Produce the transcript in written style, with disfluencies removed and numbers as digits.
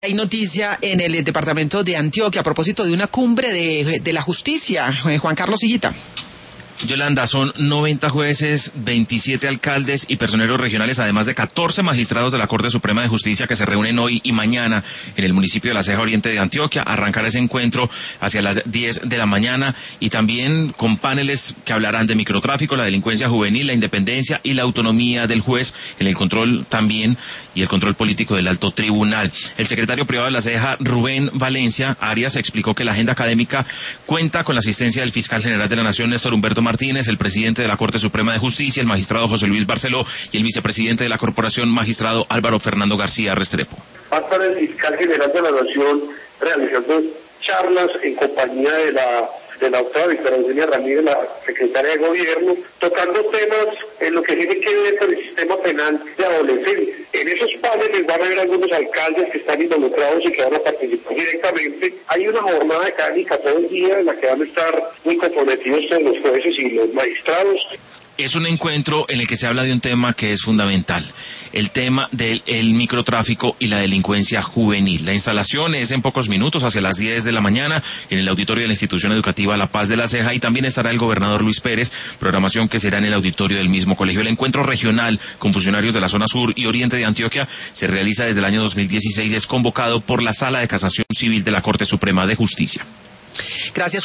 Hay noticia en el departamento de Antioquia a propósito de una cumbre de la justicia. Juan Carlos Higuita. Yolanda, son 90 jueces, 27 alcaldes y personeros regionales, además de 14 magistrados de la Corte Suprema de Justicia que se reúnen hoy y mañana en el municipio de La Ceja Oriente de Antioquia. Arrancará ese encuentro hacia las 10 de la mañana y también con paneles que hablarán de microtráfico, la delincuencia juvenil, la independencia y la autonomía del juez, en el control también y el control político del alto tribunal. El secretario privado de La Ceja, Rubén Valencia Arias, explicó que la agenda académica cuenta con la asistencia del fiscal general de la Nación, Néstor Humberto Martínez, el presidente de la Corte Suprema de Justicia, el magistrado José Luis Barceló, y el vicepresidente de la corporación, magistrado Álvaro Fernando García Restrepo. Va a estar el fiscal general de la Nación realizando charlas en compañía de la doctora Victoria Eugenia Ramírez, la secretaria de Gobierno, tocando temas en lo que tiene que ver con el sistema penal de adolescentes. En esos paneles van a haber algunos alcaldes que están involucrados y que van a participar directamente. Hay una jornada académica todo el día en la que van a estar muy comprometidos todos los jueces y los magistrados. Es un encuentro en el que se habla de un tema que es fundamental, el tema del microtráfico y la delincuencia juvenil. La instalación es en pocos minutos, hacia las 10 de la mañana, en el auditorio de la Institución Educativa La Paz de La Ceja, y también estará el gobernador Luis Pérez, programación que será en el auditorio del mismo colegio. El encuentro regional con funcionarios de la zona sur y oriente de Antioquia se realiza desde el año 2016 y es convocado por la Sala de Casación Civil de la Corte Suprema de Justicia. Gracias.